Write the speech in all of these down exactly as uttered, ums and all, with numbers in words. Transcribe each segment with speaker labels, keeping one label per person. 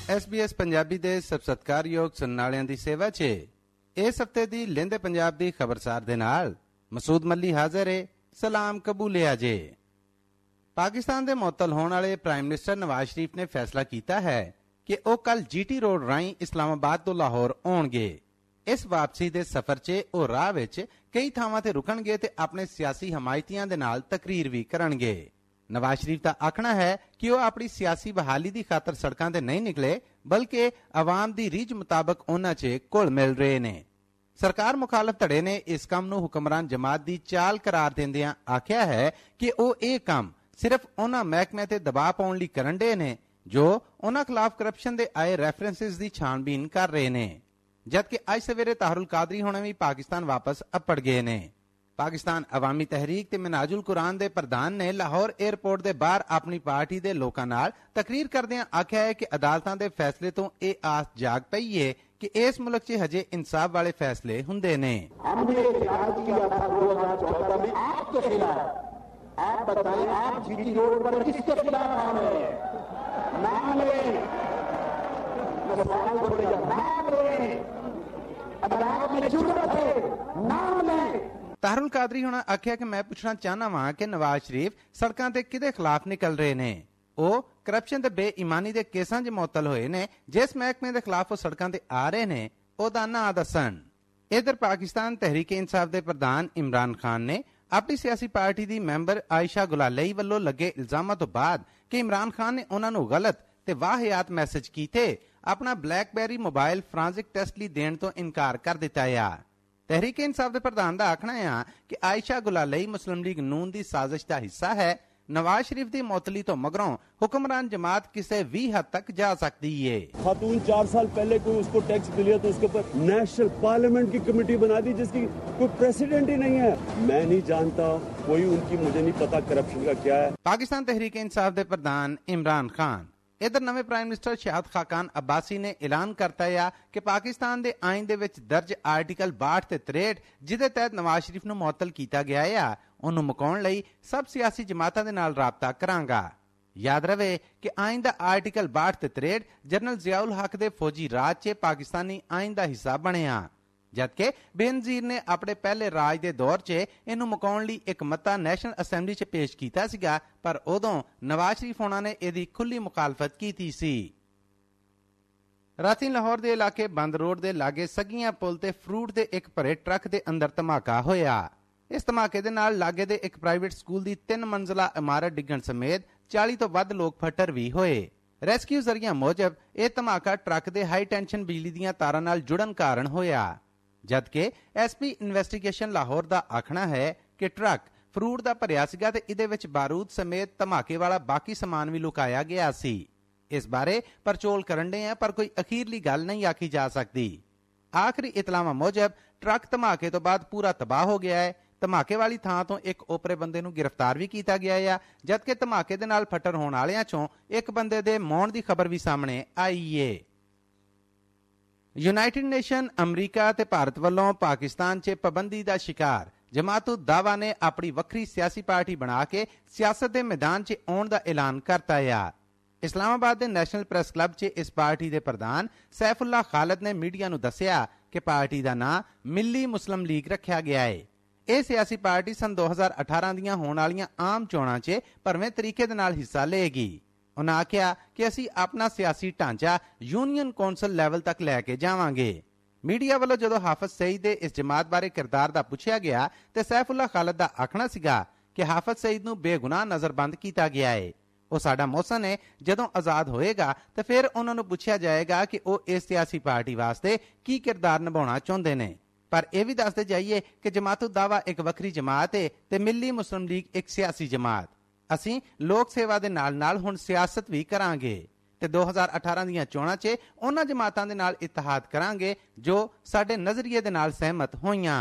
Speaker 1: S B S Punjabi ਦੇ ਸਭ ਸਤਿਕਾਰਯੋਗ ਸੁਣਨ ਵਾਲਿਆਂ ਦੀ ਸੇਵਾ 'ਚ ਇਸ ਹਫ਼ਤੇ ਦੀ ਲਹਿੰਦੇ ਪੰਜਾਬ ਦੀ ਖਬਰਸਾਰ ਦੇ ਨਾਲ ਮਸੂਦ ਮੱਲੀ ਹਾਜ਼ਰ ਏ। ਸਲਾਮ ਕਬੂਲਿਆ ਜੇ। ਪਾਕਿਸਤਾਨ ਦੇ ਮੁਅੱਤਲ ਹੋਣ ਵਾਲੇ ਪ੍ਰਾਈਮ ਮਿਨਿਸਟਰ ਨਵਾਜ਼ ਸ਼ਰੀਫ ਨੇ ਫੈਸਲਾ ਕੀਤਾ ਹੈ ਕਿ ਉਹ ਕੱਲ ਜੀਟੀ ਰੋਡ ਰਾਹੀਂ ਇਸਲਾਮਾਬਾਦ ਤੋਂ ਲਾਹੌਰ ਆਉਣਗੇ। ਇਸ ਵਾਪਸੀ ਦੇ ਸਫ਼ਰ 'ਚ ਉਹ ਰਾਹ ਵਿੱਚ ਕਈ ਥਾਵਾਂ ਤੇ ਰੁਕਣਗੇ ਤੇ ਆਪਣੇ ਸਿਆਸੀ ਹਮਾਇਤੀਆਂ ਦੇ ਨਾਲ ਤਕਰੀਰ ਵੀ ਕਰਨਗੇ। ਨਵਾਜ਼ ਸ਼ਰੀਫ ਦਾ ਆਖਣਾ ਹੈ ਕਿ ਉਹ ਆਪਣੀ ਸਿਆਸੀ ਬਹਾਲੀ ਦੀ ਖਾਤਰ ਸੜਕਾਂ ਤੇ ਨਹੀਂ ਨਿਕਲੇ, ਬਲਕਿ ਆਵਾਮ ਦੀ ਰੀਝ ਮੁਤਾਬਕ ਉਹਨਾਂ 'ਚ ਘੁਲ ਮਿਲ ਰਹੇ ਨੇ। ਸਰਕਾਰ ਮੁਖਾਲਫ ਧੜੇ ਨੇ ਇਸ ਕੰਮ ਨੂੰ ਹੁਕਮਰਾਨ ਜਮਾਤ ਦੀ ਚਾਲ ਕਰਾਰ ਦਿੰਦਿਆਂ ਆਖਿਆ ਹੈ ਕਿ ਉਹ ਇਹ ਕੰਮ ਸਿਰਫ ਉਹਨਾਂ ਮਹਿਕਮੇ ਤੇ ਦਬਾਅ ਪਾਉਣ ਲਈ ਕਰਨ ਦੇ ਨੇ ਜੋ ਉਹਨਾਂ ਖਿਲਾਫ ਕਰਪਸ਼ਨ ਦੇ ਆਏ ਰੈਫਰੈਂਸਿਸ ਦੀ ਛਾਣਬੀਨ ਕਰ ਰਹੇ ਨੇ। ਜਦਕਿ ਅੱਜ ਸਵੇਰੇ ਤਾਹਰੁਲ ਕਾਦਰੀ ਹੁਣੇ ਵੀ ਪਾਕਿਸਤਾਨ ਵਾਪਸ ਅੱਪੜ ਗਏ ਨੇ। ਪਾਕਿਸਤਾਨ ਅਵਾਮੀ ਤਹਿਰੀਕ ਤੇ ਮਿਨਾਜੁਲ ਕੁਰਾਨ ਦੇ ਪ੍ਰਧਾਨ ਨੇ ਲਾਹੌਰ 에ਅਰਪੋਰਟ ਦੇ ਬਾਹਰ ਆਪਣੀ ਪਾਰਟੀ ਦੇ ਲੋਕਾਂ ਨਾਲ ਤਕਰੀਰ ਕਰਦਿਆਂ ਆਖਿਆ ਹੈ ਕਿ ਅਦਾਲਤਾਂ ਦੇ ਫੈਸਲੇ ਤੋਂ ਇਹ ਆਸ ਜਾਗ ਪਈ ਏ ਕਿ ਇਸ ਮੁਲਕ 'ਚ ਹਜੇ ਇਨਸਾਫ ਵਾਲੇ ਫੈਸਲੇ ਹੁੰਦੇ ਨੇ। ਤਾਹरुल कादरी हुणा आख्या कि मैं पुछना चाहना वां कि नवाज शरीफ सड़कां ते किदे खिलाफ निकल रहे ने। ਉਹ ਕਰਪਸ਼ਨ ਤੇ ਬੇਈਮਾਨੀ ਦੇ ਕੇਸਾਂ 'ਚ ਮੁਅੱਤਲ ਹੋਏ ਨੇ। ਜਿਸ ਮਹਿਕਮੇ ਦੇ ਖਿਲਾਫ ਉਹ ਸੜਕਾਂ ਤੇ ਆ ਰਹੇ ਨੇ ਉਹਦਾ ਨਾਂ ਦੱਸਣ। ਇਧਰ ਪਾਕਿਸਤਾਨ ਤਹਿਰੀਕ ਇਨਸਾਫ ਦੇ ਪ੍ਰਧਾਨ ਇਮਰਾਨ ਖਾਨ ਨੇ ਆਪਣੀ ਸਿਆਸੀ ਪਾਰਟੀ ਦੀ ਮੈਂਬਰ ਆਇਸ਼ਾ ਗੁਲਾਲਈ ਵੱਲੋਂ ਲੱਗੇ ਇਲਜ਼ਾਮਾਂ ਤੋਂ ਬਾਅਦ ਕਿ ਇਮਰਾਨ ਖਾਨ ਨੇ ਉਹਨਾਂ ਨੂੰ ਗਲਤ ਤੇ ਵਾਹਿਆਤ ਮੈਸੇਜ ਕੀਤੇ ਆਪਣਾ ਬਲੈਕਬੈਰੀ ਮੋਬਾਈਲ ਫੋਰੈਂਸਿਕ ਟੈਸਟ ਲਈ ਦੇਣ ਤੋਂ ਇਨਕਾਰ ਕਰ ਦਿੱਤਾ ਆ। ਤਹਿਰੀਕ ਇਨਸਾਫ ਦੇ ਪ੍ਰਧਾਨ ਦਾ ਆਖਣਾ ਹੈ ਕਿ ਆਇਸ਼ਾ ਗੁਲਾਲਈ ਮੁਸਲਿਮ ਲੀਗ ਨੂਨ ਦੀ ਸਾਜ਼ਿਸ਼ ਦਾ ਹਿੱਸਾ ਹੈ। नवाज शरीफ की मौतली तो मगरों हुक्मरान जमात किसी भी हद तक जा सकती है।
Speaker 2: खातून चार साल पहले कोई उसको टैक्स मिला तो उसके ऊपर नेशनल पार्लियामेंट की कमेटी बना दी जिसकी कोई प्रेसिडेंट ही नहीं है। मैं नहीं जानता कोई उनकी, मुझे नहीं पता करप्शन का क्या है।
Speaker 1: पाकिस्तान तहरीक इंसाफ के प्रधान इमरान खान इधर नवे प्राइम मिनिस्टर शाहद खाकान अब्बासी ने ऐलान करता है कि पाकिस्तान के आइन दे विच दर्ज आर्टिकल बाहठ ते तिरसठ जिहदे तहत नवाज शरीफ नूं मुअत्तल किया गया है ਉਹਨੂੰ ਮੁਕਾਉਣ ਲਈ ਸਭ ਸਿਆਸੀ ਜਮਾਤਾਂ ਦੇ ਨਾਲ ਰਾਬਤਾ ਕਰਾਂਗਾ। ਯਾਦ ਰਵੇ ਕਿ ਆਇਨ ਦਾ ਆਰਟੀਕਲ ਬਾਹਠ ਤੇ ਤਿਰਸਠ ਜਨਰਲ ਜ਼ਿਆਉਲ ਹਕ ਦੇ ਫੌਜੀ ਰਾਜ 'ਚ ਪਾਕਿਸਤਾਨੀ ਆਇਨ ਦਾ ਹਿੱਸਾ ਬਣਿਆ, ਜਦਕਿ ਬੇਨਜ਼ੀਰ ਨੇ ਆਪਣੇ ਪਹਿਲੇ ਰਾਜ ਦੇ ਦੌਰ 'ਚ ਇਹਨੂੰ ਮੁਕਾਉਣ ਲਈ ਇੱਕ ਮਤਾ ਨੈਸ਼ਨਲ ਅਸੈਂਬਲੀ 'ਚ ਪੇਸ਼ ਕੀਤਾ ਸੀਗਾ, ਪਰ ਉਦੋਂ ਨਵਾਜ਼ ਸ਼ਰੀਫ ਹੋਣਾ ਨੇ ਇਹਦੀ ਖੁੱਲੀ ਮੁਖਾਲਫਤ ਕੀਤੀ ਸੀ। ਰਾਤੀ ਲਾਹੌਰ ਦੇ ਇਲਾਕੇ ਬੰਦ ਰੋਡ ਦੇ ਲਾਗੇ ਸਗੀਆਂ ਪੁਲ ਤੇ ਫਰੂਟ ਦੇ ਇੱਕ ਭਰੇ ਟਰੱਕ ਦੇ ਅੰਦਰ ਧਮਾਕਾ ਹੋਇਆ। ਇਸ ਧਮਾਕੇ ਦੇ ਨਾਲ ਲਾਗੇ ਦੇ ਇੱਕ ਪ੍ਰਾਈਵੇਟ ਸਕੂਲ ਦੀ ਤਿੰਨ ਮੰਜ਼ਲਾ ਇਮਾਰਤ ਡਿੱਗਣ ਸਮੇਤ ਚਾਲੀ ਤੋਂ ਵੱਧ ਲੋਕ ਫੱਟੜ ਵੀ ਹੋਏ। ਰੈਸਕਿਊ ਜ਼ਰੀਆ ਮੁਜਬ ਇਹ ਧਮਾਕਾ ਟਰੱਕ ਦੇ ਹਾਈ ਟੈਂਸ਼ਨ ਬਿਜਲੀ ਦੀਆਂ ਤਾਰਾਂ ਨਾਲ ਜੁੜਨ ਕਾਰਨ ਹੋਇਆ, ਜਦਕਿ ਐਸਪੀ ਇਨਵੈਸਟੀਗੇਸ਼ਨ ਲਾਹੌਰ ਦਾ ਆਖਣਾ ਹੈ ਕਿ ਟਰੱਕ ਫਰੂਟ ਦਾ ਭਰਿਆ ਸੀਗਾ ਤੇ ਇਹਦੇ ਵਿੱਚ ਬਾਰੂਦ ਸਮੇਤ ਧਮਾਕੇ ਵਾਲਾ ਬਾਕੀ ਸਮਾਨ ਵੀ ਲੁਕਾਇਆ ਗਿਆ ਸੀ। ਇਸ ਬਾਰੇ ਪਰਚੋਲ ਕਰਨ ਦੇ ਆ ਪਰ ਕੋਈ ਅਖੀਰਲੀ ਗੱਲ ਨਹੀਂ ਆਖੀ ਜਾ ਸਕਦੀ। ਆਖਰੀ ਇਤਲਾਵਾਂ ਮੁਜਬ ਟਰੱਕ ਧਮਾਕੇ ਤੋਂ ਬਾਅਦ ਪੂਰਾ ਤਬਾਹ ਹੋ ਗਿਆ ਹੈ। ਧਮਾਕੇ ਵਾਲੀ ਥਾਂ ਤੋਂ ਇੱਕ ਓਪਰੇ ਬੰਦੇ ਨੂੰ ਗ੍ਰਿਫਤਾਰ ਵੀ ਕੀਤਾ ਗਿਆ ਹੈ, ਜਦਕਿ ਧਮਾਕੇ ਦੇ ਨਾਲ ਫੱਟੜ ਹੋਣ ਵਾਲਿਆਂ ਚੋਂ ਇੱਕ ਬੰਦੇ ਦੇ ਮੌਣ ਦੀ ਖਬਰ ਵੀ ਸਾਹਮਣੇ ਆਈ ਏ। ਯੂਨਾਈਟਿਡ ਨੇਸ਼ਨ ਅਮਰੀਕਾ ਤੇ ਭਾਰਤ ਵੱਲੋਂ ਪਾਕਿਸਤਾਨ 'ਚ ਪਾਬੰਦੀ ਦਾ ਸ਼ਿਕਾਰ ਜਮਾਤ ਉਦ ਦਾਵਾ ਨੇ ਆਪਣੀ ਵੱਖਰੀ ਸਿਆਸੀ ਪਾਰਟੀ ਬਣਾ ਕੇ ਸਿਆਸਤ ਦੇ ਮੈਦਾਨ 'ਚ ਆਉਣ ਦਾ ਐਲਾਨ ਕਰਤਾ ਆ। ਇਸਲਾਮਾਬਾਦ ਦੇ ਨੈਸ਼ਨਲ ਪ੍ਰੈਸ ਕਲੱਬ 'ਚ ਇਸ ਪਾਰਟੀ ਦੇ ਪ੍ਰਧਾਨ ਸੈਫੁੱਲਾ ਖਾਲਦ ਨੇ ਮੀਡੀਆ ਨੂੰ ਦੱਸਿਆ ਕਿ ਪਾਰਟੀ ਦਾ ਨਾਂ ਮਿਲੀ ਮੁਸਲਿਮ ਲੀਗ ਰੱਖਿਆ ਗਿਆ ਹੈ। ਇਹ ਸਿਆਸੀ ਪਾਰਟੀ ਸਨ ਦੋ ਹਜ਼ਾਰ ਅਠਾਰਾਂ ਦੀਆਂ ਹੋਣ ਵਾਲੀਆਂ ਆਮ ਚੋਣਾਂ 'ਚ ਭਰਵੇਂ ਤਰੀਕੇ ਦੇ ਨਾਲ ਹਿੱਸਾ ਲਏਗੀ। ਉਹਨਾਂ ਆਖਿਆ ਕਿ ਅਸੀਂ ਆਪਣਾ ਸਿਆਸੀ ਢਾਂਚਾ ਯੂਨੀਅਨ ਕੌਂਸਲ ਲੈਵਲ ਤੱਕ ਲੈ ਕੇ ਜਾਵਾਂਗੇ। ਮੀਡੀਆ ਵੱਲੋਂ ਜਦੋਂ ਹਾਫਿਜ਼ ਸਈਦ ਦੇ ਇਸ ਜਮਾਤ ਬਾਰੇ ਕਿਰਦਾਰ ਦਾ ਪੁੱਛਿਆ ਗਿਆ ਤੇ ਸੈਫੁੱਲਾ ਖਾਲਦ ਦਾ ਆਖਣਾ ਸੀਗਾ ਕਿ ਹਾਫਿਜ਼ ਸਈਦ ਨੂੰ ਬੇਗੁਨਾਹ ਨਜ਼ਰਬੰਦ ਕੀਤਾ ਗਿਆ ਹੈ। ਉਹ ਸਾਡਾ ਮੌਸਨ ਹੈ, ਜਦੋਂ ਆਜ਼ਾਦ ਹੋਏਗਾ ਤੇ ਫਿਰ ਉਹਨਾਂ ਨੂੰ ਪੁੱਛਿਆ ਜਾਏਗਾ ਕਿ ਉਹ ਇਸ ਸਿਆਸੀ ਪਾਰਟੀ ਵਾਸਤੇ ਕੀ ਕਿਰਦਾਰ ਨਿਭਾਉਣਾ ਚਾਹੁੰਦੇ ਨੇ। ਪਰ ਇਹ ਵੀ ਦੱਸਦੇ ਜਾਈਏ ਕਿ ਜਮਾਤ ਉਦ ਦਾਵਾ ਇੱਕ ਵੱਖਰੀ ਜਮਾਤ ਹੈ ਤੇ ਮਿਲੀ ਮੁਸਲਿਮ ਲੀਗ ਇੱਕ ਸਿਆਸੀ ਜਮਾਤ। ਅਸੀਂ ਲੋਕ ਸੇਵਾ ਦੇ ਨਾਲ ਨਾਲ ਹੁਣ ਸਿਆਸਤ ਵੀ ਕਰਾਂਗੇ ਤੇ ਦੋ ਹਜ਼ਾਰ ਅਠਾਰਾਂ ਦੀਆਂ ਚੋਣਾਂ 'ਚ ਉਹਨਾਂ ਜਮਾਤਾਂ ਦੇ ਨਾਲ ਇਤਿਹਾਦ ਕਰਾਂਗੇ ਜੋ ਸਾਡੇ ਨਜ਼ਰੀਏ ਦੇ ਨਾਲ ਸਹਿਮਤ ਹੋਈਆਂ।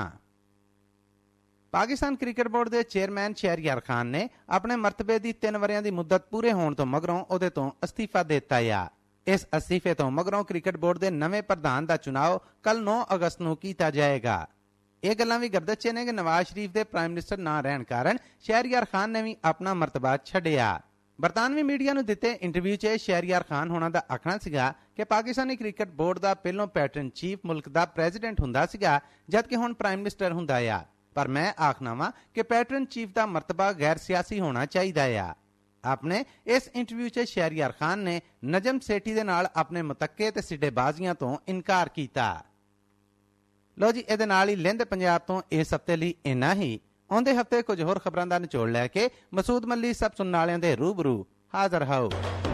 Speaker 1: ਪਾਕਿਸਤਾਨ ਕ੍ਰਿਕਟ ਬੋਰਡ ਦੇ ਚੇਅਰਮੈਨ ਸ਼ਹਿਰਯਾਰ ਖਾਨ ਨੇ ਆਪਣੇ ਮਰਤਬੇ ਦੀ ਤਿੰਨ ਵਰਿਆਂ ਦੀ ਮੁੱਦਤ ਪੂਰੇ ਹੋਣ ਤੋਂ ਮਗਰੋਂ ਉਹਦੇ ਤੋਂ ਅਸਤੀਫਾ ਦੇ ਦਿੱਤਾ ਆ। ਇਸ ਅਸਤੀਫੇ ਤੋਂ ਮਗਰੋਂ ਕ੍ਰਿਕਟ ਬੋਰਡ ਦੇ ਨਵੇਂ ਪ੍ਰਧਾਨ ਦਾ ਚੁਣਾਵ ਕੱਲ ਨੌ ਅਗਸਤ ਨੂੰ ਕੀਤਾ ਜਾਏਗਾ। ਇਹ ਗੱਲਾਂ ਵੀ ਗਰਦਸ਼ 'ਚ ਨੇ ਕਿ ਨਵਾਜ਼ ਸ਼ਰੀਫ ਦੇ ਪ੍ਰਾਈਮ ਮਿਨਿਸਟਰ ਨਾ ਰਹਿਣ ਕਾਰਨ ਸ਼ਹਿਰਯਾਰ ਖਾਨ ਨੇ ਵੀ ਆਪਣਾ ਮਰਤਬਾ ਛੱਡਿਆ। ਬਰਤਾਨਵੀ ਮੀਡੀਆ ਨੂੰ ਦਿੱਤੇ ਇੰਟਰਵਿਊ 'ਚ ਸ਼ਹਿਰਯਾਰ ਖਾਨ ਹੋਣਾ ਦਾ ਆਖਣਾ ਸੀਗਾ ਕਿ ਪਾਕਿਸਤਾਨੀ ਕ੍ਰਿਕਟ ਬੋਰਡ ਦਾ ਪਹਿਲੋਂ ਪੈਟਰਨ ਚੀਫ ਮੁਲਕ ਦਾ ਪ੍ਰੈਜ਼ੀਡੈਂਟ ਹੁੰਦਾ ਸੀਗਾ, ਜਦਕਿ ਹੁਣ ਪ੍ਰਾਈਮ ਮਿਨਿਸਟਰ ਹੁੰਦਾ ਆ। ਪਰ ਮੈਂ ਆਖਣਾ ਵਾ ਕਿ ਪੈਟਰਨ ਚੀਫ ਦਾ ਮਰਤਬਾ ਗੈਰ ਸਿਆਸੀ ਹੋਣਾ ਚਾਹੀਦਾ ਆ। ਆਪਣੇ ਇਸ ਇੰਟਰਵਿਊ 'ਚ ਸ਼ਹਿਰਯਾਰ ਖਾਨ ਨੇ ਨਜਮ ਸੇਠੀ ਦੇ ਨਾਲ ਆਪਣੇ ਮੁਤੱਕੇ ਤੇ ਸਿੱਡੇਬਾਜ਼ੀਆਂ ਤੋਂ ਇਨਕਾਰ ਕੀਤਾ। ਲੋ ਜੀ, ਇਹਦੇ ਨਾਲ ਹੀ ਲਹਿੰਦੇ ਪੰਜਾਬ ਤੋਂ ਇਸ ਹਫ਼ਤੇ ਲਈ ਇੰਨਾ ਹੀ। ਆਉਂਦੇ ਹਫ਼ਤੇ ਕੁਝ ਹੋਰ ਖਬਰਾਂ ਦਾ ਨਿਚੋੜ ਲੈ ਕੇ ਮਸੂਦ ਮੱਲੀ ਸਭ ਸੁਣਨ ਵਾਲਿਆਂ ਦੇ ਰੂਬਰੂ ਹਾਜ਼ਰ ਹੋ।